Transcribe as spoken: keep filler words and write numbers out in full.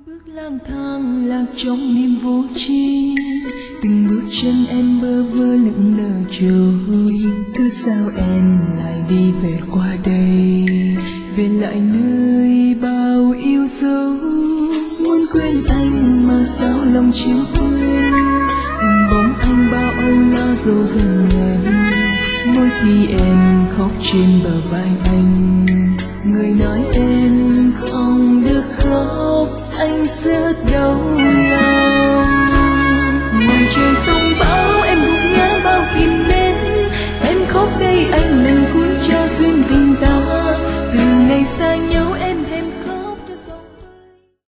bước lang thang lạc trong niềm vô tri, từng bước chân em bơ vơ lững lờ trôi. Cứ sao em lại đi về qua đây, về lại nơi bao yêu dấu. Muốn quên anh mà sao lòng chưa quên, hình bóng anh bao âu lo dấu dần ngày. Mỗi khi em khóc trên bờ vai